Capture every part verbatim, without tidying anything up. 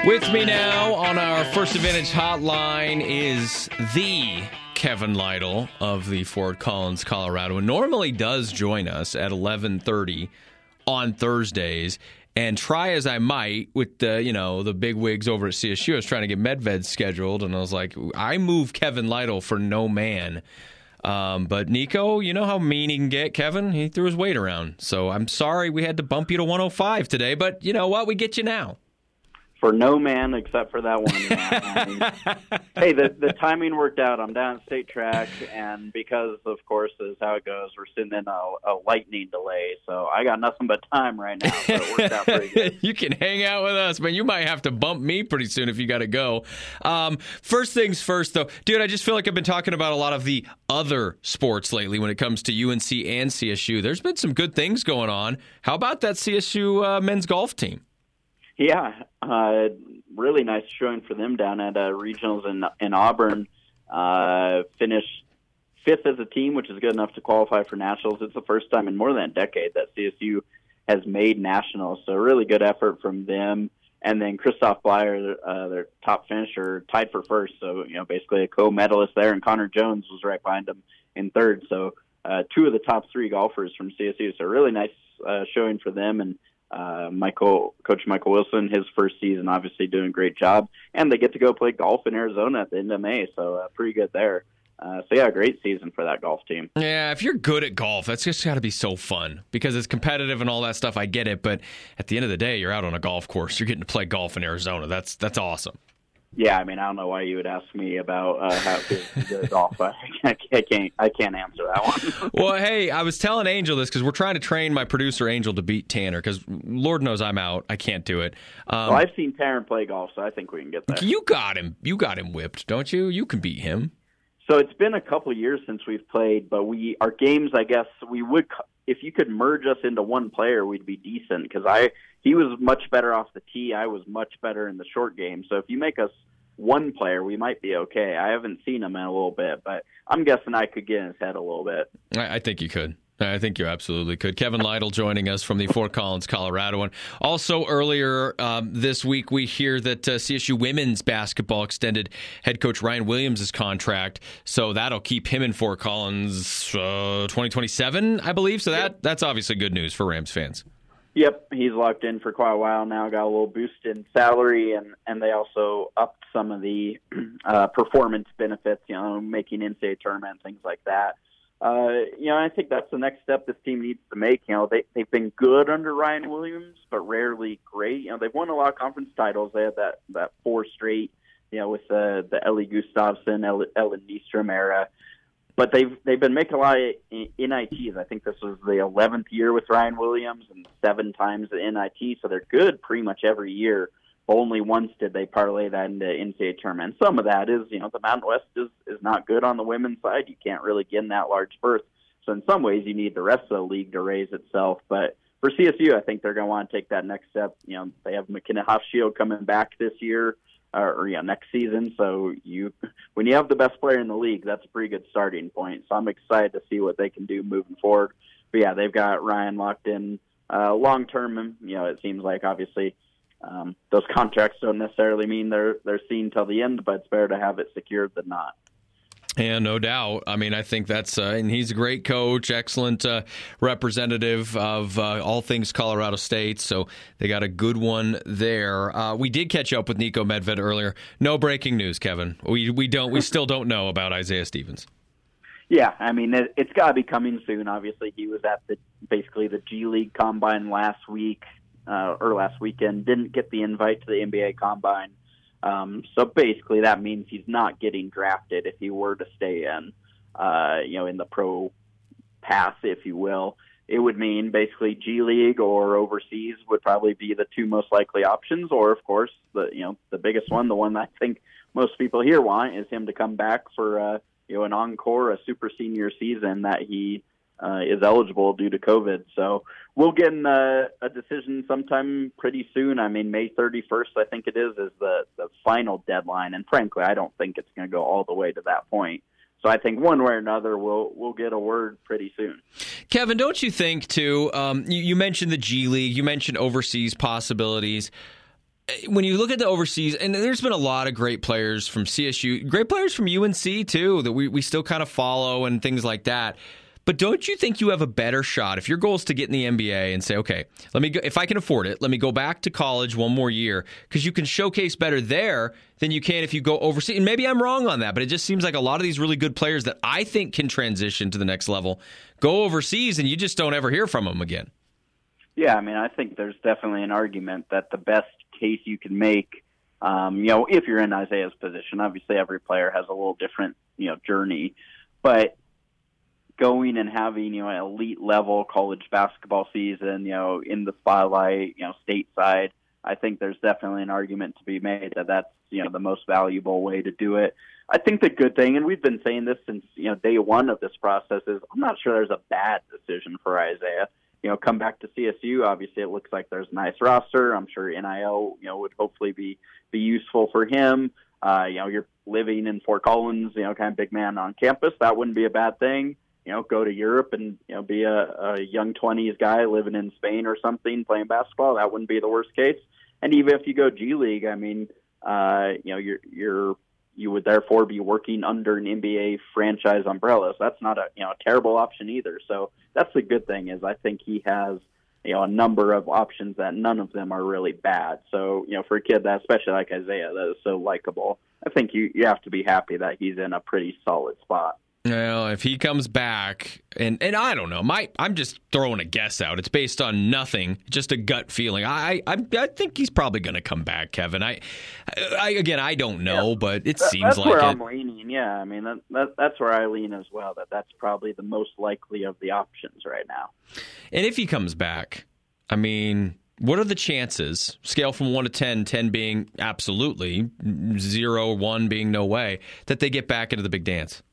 With me now on our First Advantage hotline is the Kevin Lytle of the Fort Collins, Colorado, and normally does join us at eleven thirty on Thursdays. And try as I might with the, you know, the big wigs over at C S U, I was trying to get Medved scheduled, and I was like, I move Kevin Lytle for no man. Um, but Nico, you know how mean he can get, Kevin. He threw his weight around. So I'm sorry we had to bump you to one oh five today, but you know what? We get you now. For no man except for that one. I mean, hey, the the timing worked out. I'm down at State Track, and because, of course, is how it goes, we're sitting in a, a lightning delay, so I got nothing but time right now, so it worked out pretty good. You can hang out with us, but you might have to bump me pretty soon if you got to go. Um, first things first, though. Dude, I just feel like I've been talking about a lot of the other sports lately when it comes to U N C and C S U. There's been some good things going on. How about that C S U uh, men's golf team? Yeah, uh, really nice showing for them down at uh, regionals in in Auburn. Uh, finished fifth as a team, which is good enough to qualify for nationals. It's the first time in more than a decade that C S U has made nationals, so really good effort from them. And then Christoph Bleier, uh, their top finisher, tied for first. So, you know, basically a co-medalist there, and Connor Jones was right behind him in third. So uh, two of the top three golfers from C S U. So really nice uh, showing for them. And Uh, Michael, Coach Michael Wilson, his first season, obviously doing a great job, and they get to go play golf in Arizona at the end of May, so uh, pretty good there. Uh, so yeah, great season for that golf team. Yeah, if you're good at golf, that's just got to be so fun because it's competitive and all that stuff. I get it, but at the end of the day, you're out on a golf course. You're getting to play golf in Arizona. That's that's awesome. Yeah, I mean, I don't know why you would ask me about uh, how to do golf. I can't, I can't, I can't answer that one. Well, hey, I was telling Angel this because we're trying to train my producer Angel to beat Tanner because Lord knows I'm out. I can't do it. Um, well, I've seen Tanner play golf, so I think we can get there. You got him. You got him whipped, don't you? You can beat him. So it's been a couple of years since we've played, but we our games, I guess, we would if you could merge us into one player, we'd be decent because I he was much better off the tee. I was much better in the short game. So if you make us one player, we might be okay. I haven't seen him in a little bit, but I'm guessing I could get in his head a little bit. I, I think you could. I think you absolutely could. Kevin Lytle joining us from the Fort Collins, Colorado. And also earlier um, this week, we hear that uh, C S U women's basketball extended head coach Ryan Williams' contract. So that'll keep him in Fort Collins uh, twenty twenty-seven, I believe. So that yep. that's obviously good news for Rams fans. Yep, he's locked in for quite a while now, got a little boost in salary, and, and they also upped some of the uh, performance benefits, you know, making N C double A tournament, things like that. Uh, you know, I think that's the next step this team needs to make. You know, they, they've been good under Ryan Williams, but rarely great. You know, they've won a lot of conference titles. They had that, that four straight, you know, with the, the Ellie Gustafson, Ellen Nystrom era. But they've they've been making a lot of N I Ts. I think this was the eleventh year with Ryan Williams and seven times the N I T. So they're good pretty much every year. Only once did they parlay that into N C double A tournament. And some of that is, you know, the Mountain West is, is not good on the women's side. You can't really get in that large berth. So in some ways, you need the rest of the league to raise itself. But for C S U, I think they're going to want to take that next step. You know, they have McKenna Hofschild coming back this year. Or, or yeah, next season. So you, when you have the best player in the league, that's a pretty good starting point. So I'm excited to see what they can do moving forward. But yeah, they've got Ryan locked in uh, long term. You know, it seems like obviously um, those contracts don't necessarily mean they're they're seen till the end, but it's better to have it secured than not. Yeah, no doubt. I mean, I think that's, uh, and he's a great coach, excellent uh, representative of uh, all things Colorado State, so they got a good one there. Uh, we did catch up with Nico Medved earlier. No breaking news, Kevin. We we don't, we still don't know about Isaiah Stevens. Yeah, I mean, it, it's got to be coming soon. Obviously, he was at the basically the G League Combine last week, uh, or last weekend, didn't get the invite to the N B A Combine. Um, so basically that means he's not getting drafted if he were to stay in, uh, you know, in the pro path, if you will. It would mean basically G League or overseas would probably be the two most likely options. Or of course, the, you know, the biggest one, the one that I think most people here want is him to come back for, uh, you know, an encore, a super senior season that he, Uh, is eligible due to COVID. So we'll get in, uh, a decision sometime pretty soon. I mean, May thirty-first, I think it is, is the, the final deadline. And frankly, I don't think it's going to go all the way to that point. So I think one way or another, we'll we'll get a word pretty soon. Kevin, don't you think, too, um, you, you mentioned the G League, you mentioned overseas possibilities. when you look at the overseas, and there's been a lot of great players from C S U, great players from U N C too, that we, we still kind of follow and things like that. But don't you think you have a better shot if your goal is to get in the N B A and say, okay, let me go, if I can afford it, let me go back to college one more year, because you can showcase better there than you can if you go overseas. And maybe I'm wrong on that, but it just seems like a lot of these really good players that I think can transition to the next level go overseas, and you just don't ever hear from them again. Yeah, I mean, I think there's definitely an argument that the best case you can make, um, you know, if you're in Isaiah's position, obviously every player has a little different, you know, journey, but going and having, you know, an elite level college basketball season, you know, in the spotlight, you know, stateside, I think there's definitely an argument to be made that that's, you know, the most valuable way to do it. I think the good thing, and we've been saying this since, you know, day one of this process, is I'm not sure there's a bad decision for Isaiah. You know, come back to C S U. Obviously, it looks like there's a nice roster. I'm sure N I L, you know, would hopefully be be useful for him. Uh, you know, you're living in Fort Collins, you know, kind of big man on campus. That wouldn't be a bad thing. You know, go to Europe and, you know, be a, a young twenties guy living in Spain or something playing basketball. That wouldn't be the worst case. And even if you go G League, I mean, uh, you know, you're you're you would therefore be working under an N B A franchise umbrella. So that's not a, you know, a terrible option either. So that's the good thing, is I think he has, you know, a number of options that none of them are really bad. So, you know, for a kid that, especially like Isaiah, that is so likable, I think you, you have to be happy that he's in a pretty solid spot. Well, if he comes back, and, and I don't know, my I'm just throwing a guess out. It's based on nothing, just a gut feeling. I I, I think he's probably going to come back, Kevin. I, I again, I don't know, yeah. but it that, seems that's like where it. I'm leaning. Yeah, I mean that, that that's where I lean as well. That that's probably the most likely of the options right now. And if he comes back, I mean, what are the chances? Scale from one to ten, ten being absolutely, zero, one being no way, that they get back into the big dance?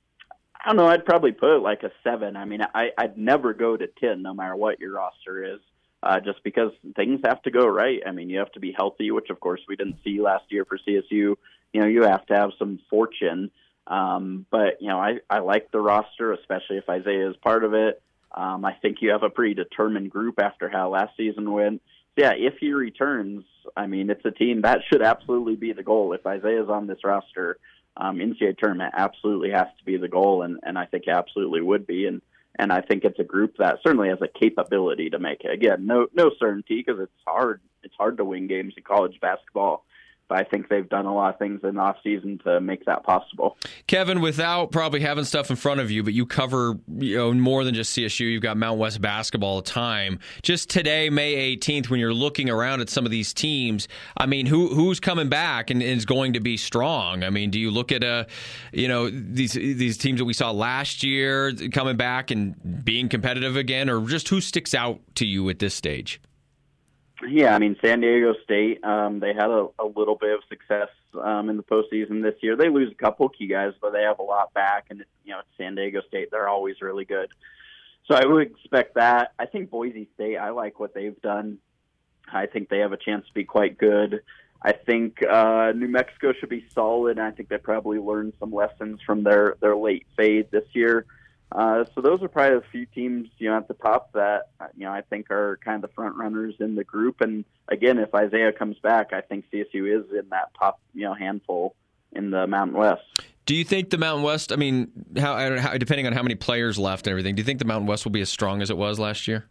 I don't know. I'd probably put it like a seven. I mean, I, I'd never go to ten, no matter what your roster is, uh, just because things have to go right. I mean, you have to be healthy, which of course we didn't see last year for C S U. You know, you have to have some fortune. Um, but you know, I, I like the roster, especially if Isaiah is part of it. Um, I think you have a pretty determined group after how last season went. So yeah, if he returns, I mean, it's a team that should absolutely be the goal. If Isaiah's on this roster, Um, N C A A tournament absolutely has to be the goal, and, and I think it absolutely would be. And, and I think it's a group that certainly has a capability to make it. Again, no no certainty, because it's hard. It's hard to win games in college basketball. But I think they've done a lot of things in the offseason to make that possible. Kevin, without probably having stuff in front of you, but you cover, you know, more than just C S U. You've got Mountain West basketball all the time. Just today, May eighteenth, when you're looking around at some of these teams, I mean, who who's coming back and is going to be strong? I mean, do you look at a, you know, these these teams that we saw last year coming back and being competitive again, or just who sticks out to you at this stage? Yeah, I mean, San Diego State, um, they had a, a little bit of success um, in the postseason this year. They lose a couple key guys, but they have a lot back. And, you know, San Diego State, they're always really good. So I would expect that. I think Boise State, I like what they've done. I think they have a chance to be quite good. I think uh, New Mexico should be solid, and I think they probably learned some lessons from their, their late fade this year. Uh, so those are probably the few teams, you know, at the top that, you know, I think are kind of the front runners in the group. And again, if Isaiah comes back, I think C S U is in that top, you know, handful in the Mountain West. Do you think the Mountain West, I mean, how, how depending on how many players left and everything, do you think the Mountain West will be as strong as it was last year?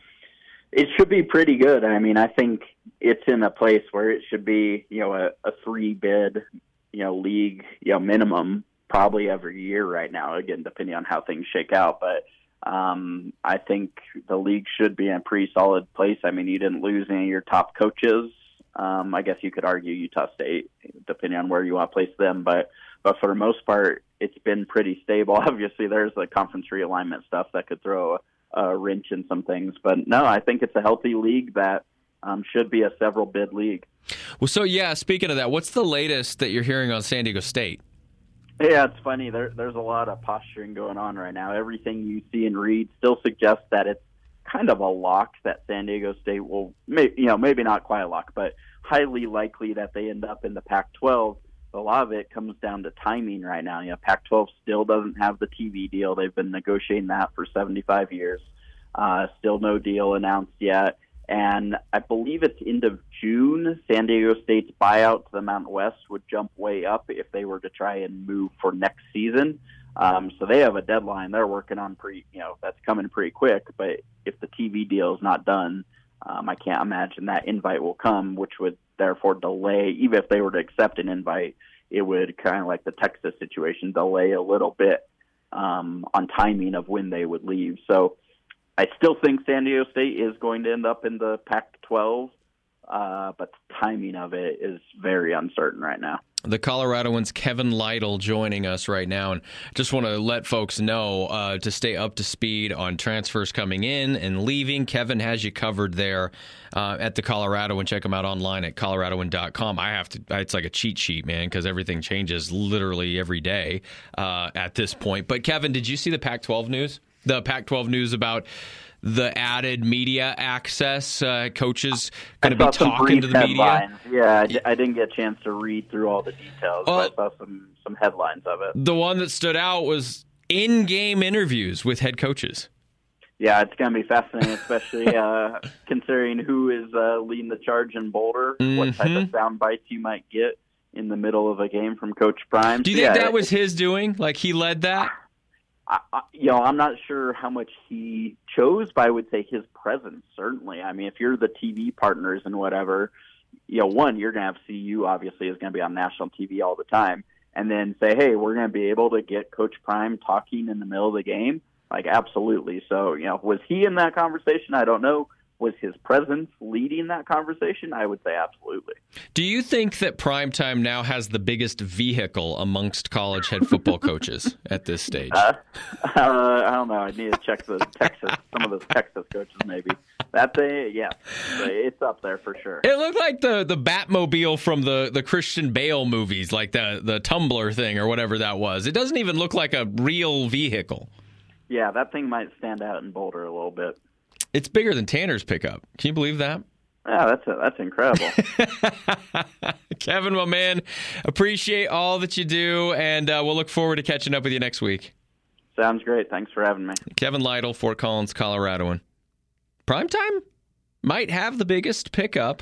It should be pretty good. I mean, I think it's in a place where it should be, you know, a, a three bid, you know, league, you know, minimum. Probably every year right now, again, depending on how things shake out. But um, I think the league should be in a pretty solid place. I mean, you didn't lose any of your top coaches. Um, I guess you could argue Utah State, depending on where you want to place them. But but for the most part, it's been pretty stable. Obviously, there's the conference realignment stuff that could throw a, a wrench in some things. But no, I think it's a healthy league that um, should be a several bid league. Well, so yeah, speaking of that, what's the latest that you're hearing on San Diego State? Yeah, it's funny. There, there's a lot of posturing going on right now. Everything you see and read still suggests that it's kind of a lock that San Diego State will, you know, maybe not quite a lock, but highly likely that they end up in the Pac twelve. A lot of it comes down to timing right now. You know, Pac twelve still doesn't have the T V deal. They've been negotiating that for seventy-five years. Uh, still no deal announced yet. And I believe it's end of June, San Diego State's buyout to the Mountain West would jump way up if they were to try and move for next season. Um, so they have a deadline they're working on pretty, you know, that's coming pretty quick. But if the T V deal is not done, um, I can't imagine that invite will come, which would therefore delay, even if they were to accept an invite, it would kind of like the Texas situation, delay a little bit um, on timing of when they would leave. So I still think San Diego State is going to end up in the Pac twelve, uh, but the timing of it is very uncertain right now. The Coloradoans' Kevin Lytle joining us right now, and just want to let folks know uh, to stay up to speed on transfers coming in and leaving. Kevin has you covered there uh, at the Coloradoan. Check him out online at coloradoan dot com. I have to. It's like a cheat sheet, man, because everything changes literally every day uh, at this point. But Kevin, did you see the Pac twelve news? The Pac twelve news about the added media access, uh, coaches going to be talking to the headlines. media. Yeah, I, d- I didn't get a chance to read through all the details, well, but I saw some, some headlines of it. The one that stood out was in-game interviews with head coaches. Yeah, it's going to be fascinating, especially uh, considering who is uh, leading the charge in Boulder, mm-hmm. what type of sound bites you might get in the middle of a game from Coach Prime. Do you so, think yeah, that was his doing? Like he led that? I, I, you know, I'm not sure how much he chose, but I would say his presence, certainly. I mean, if you're the T V partners and whatever, you know, one, you're going to have C U, obviously, is going to be on national T V all the time. And then say, hey, we're going to be able to get Coach Prime talking in the middle of the game. Like, absolutely. So, you know, was he in that conversation? I don't know. Was his presence leading that conversation? I would say absolutely. Do you think that Primetime now has the biggest vehicle amongst college head football coaches at this stage? Uh, uh, I don't know. I need to check the Texas, some of those Texas coaches maybe. That thing, yeah, it's up there for sure. It looked like the, the Batmobile from the, the Christian Bale movies, like the, the Tumbler thing or whatever that was. It doesn't even look like a real vehicle. Yeah, that thing might stand out in Boulder a little bit. It's bigger than Tanner's pickup. Can you believe that? Yeah, that's a, that's incredible. Kevin, my man, appreciate all that you do, and uh, we'll look forward to catching up with you next week. Sounds great. Thanks for having me. Kevin Lytle, Fort Collins, Coloradoan. Primetime might have the biggest pickup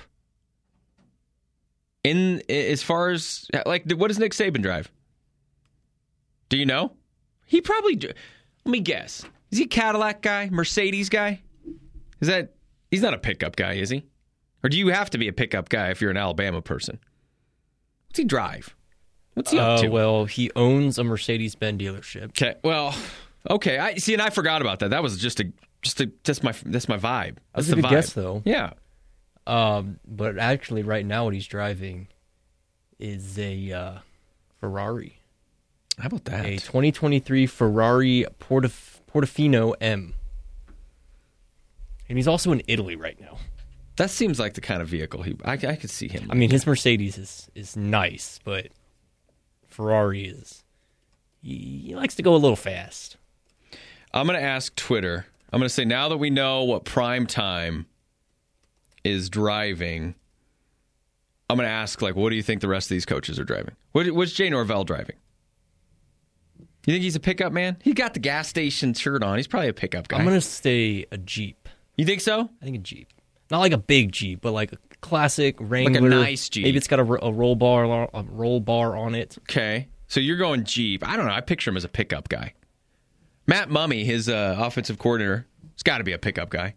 in as far as, like, what does Nick Saban drive? Do you know? He probably, let me guess. Is he a Cadillac guy, Mercedes guy? Is that, he's not a pickup guy, is he? Or do you have to be a pickup guy if you're an Alabama person? What's he drive? What's he up uh, to? Well, he owns a Mercedes-Benz dealership. Okay, well, okay. I see, and I forgot about that. That was just a, just a, just my, that's my vibe. That's That's a the good vibe. guess, though. Yeah. Um, but actually, right now, what he's driving is a uh, Ferrari. How about that? A twenty twenty-three Ferrari Portof- Portofino M. And he's also in Italy right now. That seems like the kind of vehicle he. I, I could see him. I mean, his Mercedes is, is nice, but Ferrari is. He, he likes to go a little fast. I'm going to ask Twitter. I'm going to say, now that we know what Primetime is driving, I'm going to ask, like, what do you think the rest of these coaches are driving? What, what's Jay Norvell driving? You think he's a pickup man? He got the gas station shirt on. He's probably a pickup guy. I'm going to say a Jeep. You think so? I think a Jeep. Not like a big Jeep, but like a classic Wrangler. Like a nice Jeep. Maybe it's got a, a roll bar a roll bar on it. Okay. So you're going Jeep. I don't know. I picture him as a pickup guy. Matt Mummy, his uh, offensive coordinator, has got to be a pickup guy.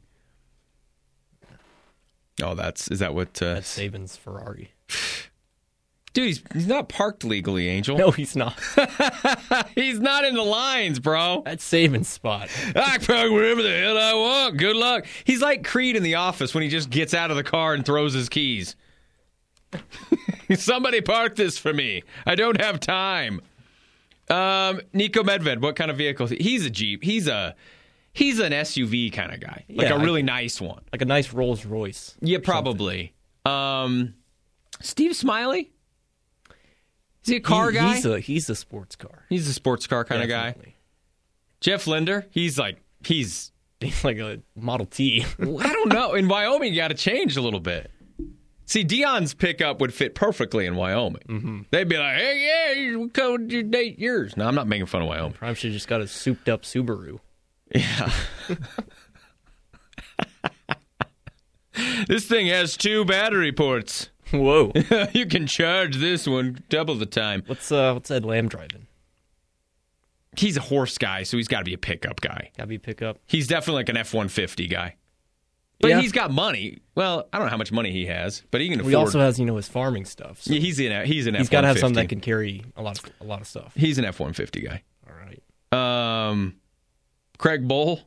Oh, that's is that what? Uh, That's Saban's Ferrari. Dude, he's, he's not parked legally, Angel. No, he's not. He's not in the lines, bro. That's Saban's spot. I park wherever the hell I want. Good luck. He's like Creed in The Office when he just gets out of the car and throws his keys. Somebody park this for me. I don't have time. Um, Nico Medved, what kind of vehicle? He's a Jeep. He's a he's an S U V kind of guy, like Yeah, a really I- nice one. Like a nice Rolls Royce. Yeah, probably. Um, Steve Smiley. Is he a car He- guy? He's a he's a sports car. He's a sports car kind of guy. Definitely. Jeff Linder, he's like he's. He's like a Model T. I don't know. In Wyoming, you got to change a little bit. See, Dion's pickup would fit perfectly in Wyoming. Mm-hmm. They'd be like, "Hey, yeah, you go you date yours." No, I'm not making fun of Wyoming. Prime should have just got a souped up Subaru. Yeah. This thing has two battery ports. Whoa. You can charge this one double the time. What's uh what's Ed Lamb driving? He's a horse guy, so he's got to be a pickup guy. Gotta be pickup. He's definitely like an F one fifty guy. But Yeah. he's got money. Well, I don't know how much money he has, but he can afford. He also has, you know, his farming stuff. So Yeah, he's in. A, he's an. he's got to have something that can carry a lot of a lot of stuff. He's an F one fifty guy. All right. Um, Craig Bull.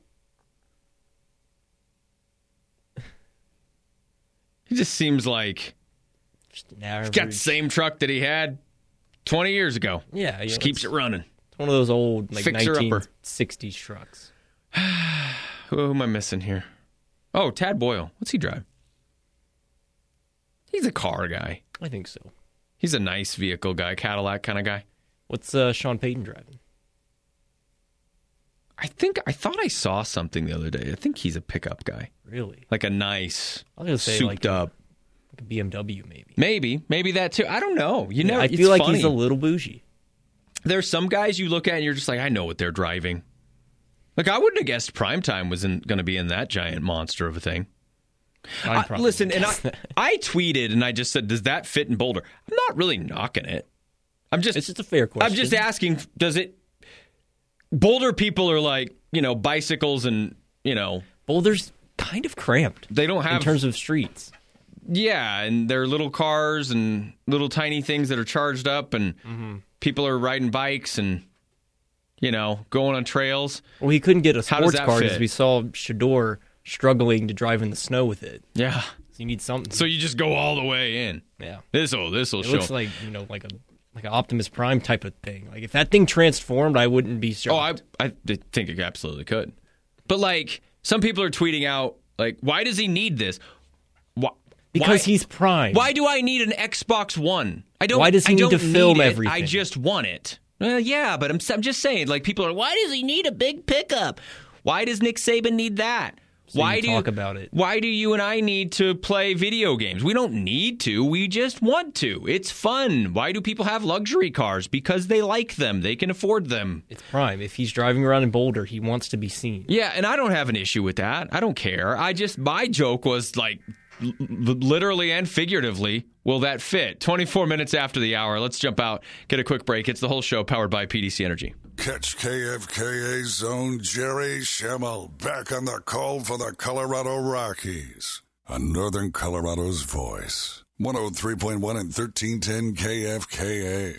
He just seems like Just an average. he's got the same truck that he had twenty years ago. Yeah, yeah, Just keeps it running. It's one of those old like Fixer-upper. nineteen sixties trucks. Who am I missing here? Oh, Tad Boyle. What's he drive? He's a car guy. I think so. He's a nice vehicle guy, Cadillac kind of guy. What's uh, Sean Payton driving? I think I thought I saw something the other day. I think he's a pickup guy, Really? like a nice, I was gonna say souped like a, up. like a B M W maybe. Maybe, maybe that too. I don't know. You know, I it's feel like funny. he's a little bougie. There's some guys you look at and you're just like, I know what they're driving. Like I wouldn't have guessed Primetime was going to be in that giant monster of a thing. I Uh, probably listen, and I, guess that. I tweeted and I just said, does that fit in Boulder? I'm not really knocking it. I'm just, It's just a fair question. I'm just asking, does it? Boulder people are like, you know, bicycles and, you know, Boulder's kind of cramped they don't have in terms of streets. Yeah, and they're little cars and little tiny things that are charged up, and Mm-hmm. people are riding bikes and, you know, going on trails. Well, he couldn't get a How does sports that car fit? because we saw Shador struggling to drive in the snow with it. Yeah. So you need something. So you just go all the way in. yeah, This'll this'll it show. looks like you know like a like an Optimus Prime type of thing. Like if that thing transformed, I wouldn't be shocked. oh, I I think it absolutely could. But like some people are tweeting out like, why does he need this? Why, because why, he's Prime. Why do I need an Xbox One? I don't. Why does he I need don't to film need it. everything? I just want it. Well, yeah, but I'm I'm just saying. Like people are, why does he need a big pickup? Why does Nick Saban need that? So why you do talk you, about it? Why do you and I need to play video games? We don't need to. We just want to. It's fun. Why do people have luxury cars? Because they like them. They can afford them. It's Prime. If he's driving around in Boulder, he wants to be seen. Yeah, and I don't have an issue with that. I don't care. I just, my joke was like, l- literally and figuratively, will that fit? twenty-four minutes after the hour. Let's jump out, get a quick break. It's the whole show powered by P D C Energy. Catch K F K A's own Jerry Schemmel back on the call for the Colorado Rockies on Northern Colorado's voice. one oh three point one and thirteen ten K F K A.